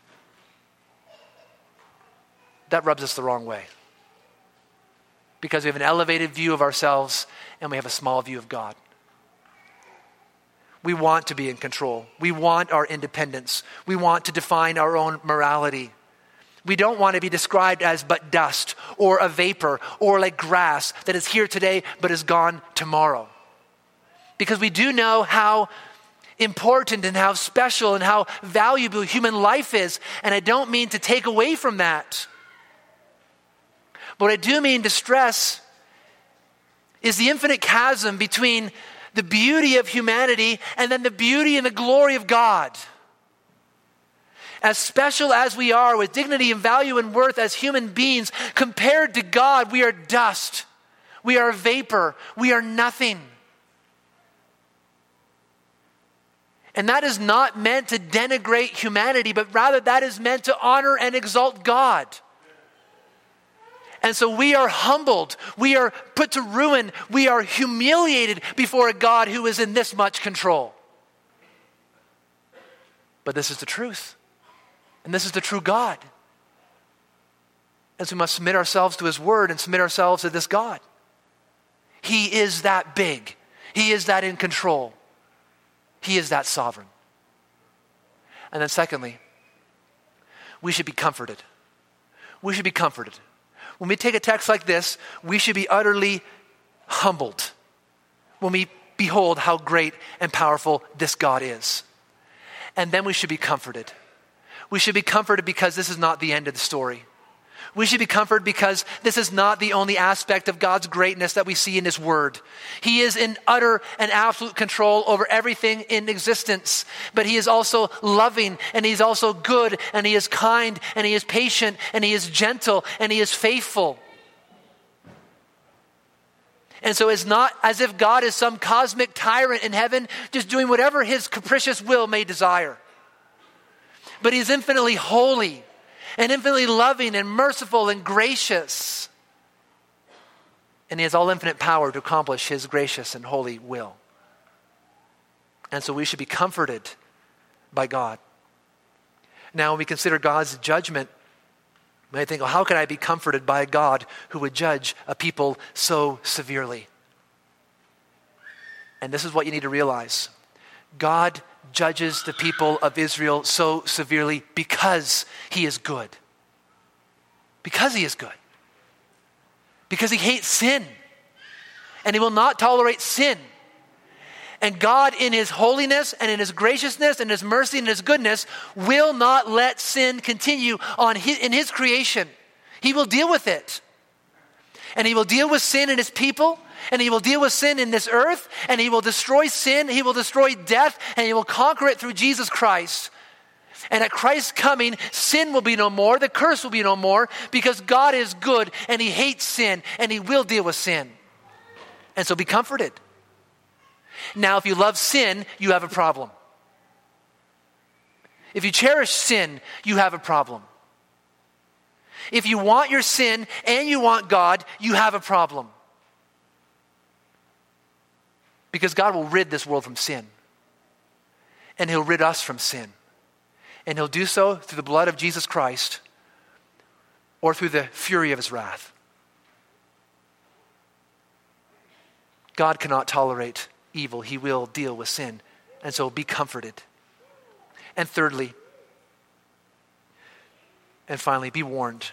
A: That rubs us the wrong way because we have an elevated view of ourselves and we have a small view of God. We want to be in control. We want our independence. We want to define our own morality. We don't want to be described as but dust or a vapor or like grass that is here today but is gone tomorrow. Because we do know how important and how special and how valuable human life is, and I don't mean to take away from that. But what I do mean to stress is the infinite chasm between the beauty of humanity and then the beauty and the glory of God. As special as we are with dignity and value and worth as human beings, compared to God, we are dust. We are vapor. We are nothing. And that is not meant to denigrate humanity, but rather that is meant to honor and exalt God. And so we are humbled, we are put to ruin, we are humiliated before a God who is in this much control. But this is the truth. And this is the true God. And so we must submit ourselves to his word and submit ourselves to this God. He is that big. He is that in control. He is that sovereign. And then secondly, we should be comforted. We should be comforted. When we take a text like this, we should be utterly humbled when we behold how great and powerful this God is. And then we should be comforted. We should be comforted because this is not the end of the story. We should be comforted because this is not the only aspect of God's greatness that we see in his word. He is in utter and absolute control over everything in existence. But he is also loving, and he's also good, and he is kind, and he is patient, and he is gentle, and he is faithful. And so it's not as if God is some cosmic tyrant in heaven just doing whatever his capricious will may desire. But he's infinitely holy and infinitely loving and merciful and gracious. And he has all infinite power to accomplish his gracious and holy will. And so we should be comforted by God. Now, when we consider God's judgment, we might think, well, how can I be comforted by a God who would judge a people so severely? And this is what you need to realize. God judges the people of Israel so severely because he is good. Because he is good. Because he hates sin. And he will not tolerate sin. And God, in his holiness and in his graciousness and his mercy and his goodness, will not let sin continue on his, in his creation. He will deal with it. And he will deal with sin in his people. And he will deal with sin in this earth. And he will destroy sin. He will destroy death. And he will conquer it through Jesus Christ. And at Christ's coming, sin will be no more. The curse will be no more. Because God is good and he hates sin. And he will deal with sin. And so be comforted. Now, if you love sin, you have a problem. If you cherish sin, you have a problem. If you want your sin and you want God, you have a problem. Because God will rid this world from sin. And he'll rid us from sin. And he'll do so through the blood of Jesus Christ or through the fury of his wrath. God cannot tolerate evil. He will deal with sin. And so be comforted. And thirdly, and finally, be warned.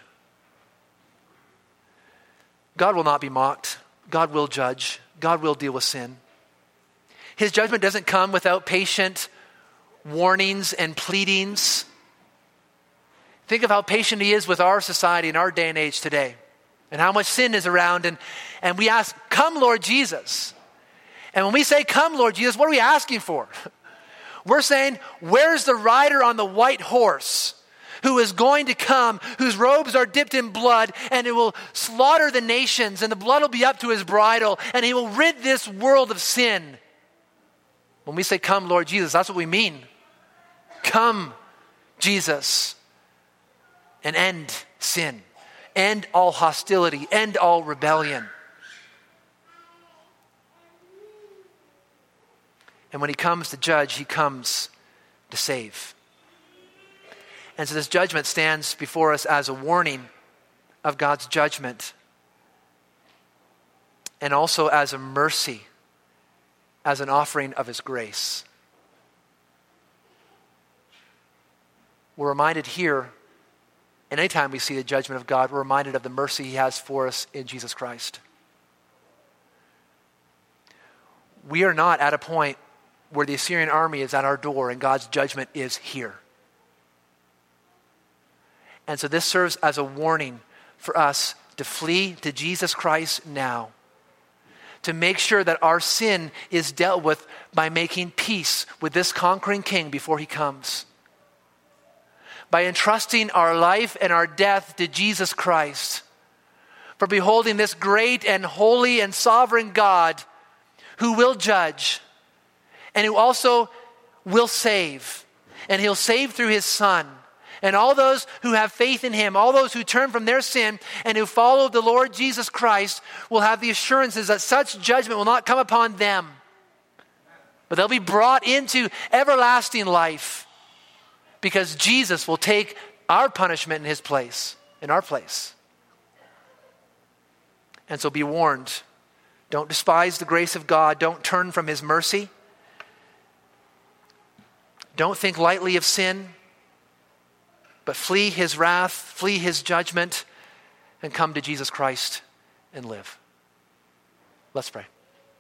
A: God will not be mocked. God will judge. God will deal with sin. His judgment doesn't come without patient warnings and pleadings. Think of how patient he is with our society in our day and age today. And how much sin is around. And, and we ask, come Lord Jesus. And when we say, come Lord Jesus, what are we asking for? We're saying, where's the rider on the white horse who is going to come, whose robes are dipped in blood, and it will slaughter the nations, and the blood will be up to his bridle, and he will rid this world of sin. When we say, come Lord Jesus, that's what we mean. Come, Jesus, and end sin. End all hostility. End all rebellion. And when he comes to judge, he comes to save. And so this judgment stands before us as a warning of God's judgment and also as a mercy, as an offering of his grace. We're reminded here, and anytime we see the judgment of God, we're reminded of the mercy he has for us in Jesus Christ. We are not at a point where the Assyrian army is at our door and God's judgment is here. And so this serves as a warning for us to flee to Jesus Christ now, to make sure that our sin is dealt with by making peace with this conquering king before he comes. By entrusting our life and our death to Jesus Christ. For beholding this great and holy and sovereign God who will judge and who also will save. And he'll save through his Son. And all those who have faith in him, all those who turn from their sin and who follow the Lord Jesus Christ will have the assurances that such judgment will not come upon them. But they'll be brought into everlasting life because Jesus will take our punishment in his place, in our place. And so be warned. Don't despise the grace of God. Don't turn from his mercy. Don't think lightly of sin, but flee his wrath, flee his judgment, and come to Jesus Christ and live. Let's pray.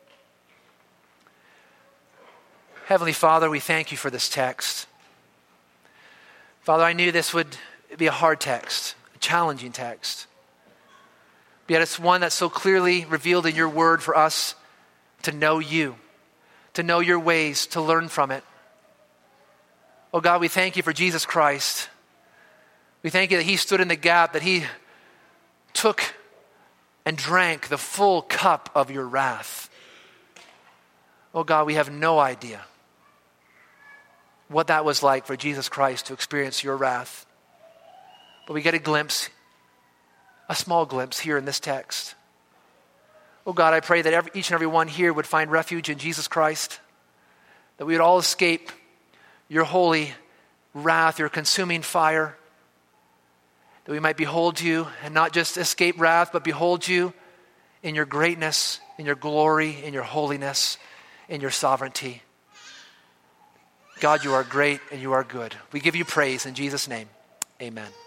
A: Heavenly Father, we thank you for this text. Father, I knew this would be a hard text, a challenging text. But yet it's one that's so clearly revealed in your word for us to know you, to know your ways, to learn from it. Oh God, we thank you for Jesus Christ. We thank you that he stood in the gap, that he took and drank the full cup of your wrath. Oh God, we have no idea what that was like for Jesus Christ to experience your wrath. But we get a glimpse, a small glimpse here in this text. Oh God, I pray that every, each and every one here would find refuge in Jesus Christ, that we would all escape your holy wrath, your consuming fire, that we might behold you and not just escape wrath, but behold you in your greatness, in your glory, in your holiness, in your sovereignty. God, you are great and you are good. We give you praise in Jesus' name. Amen.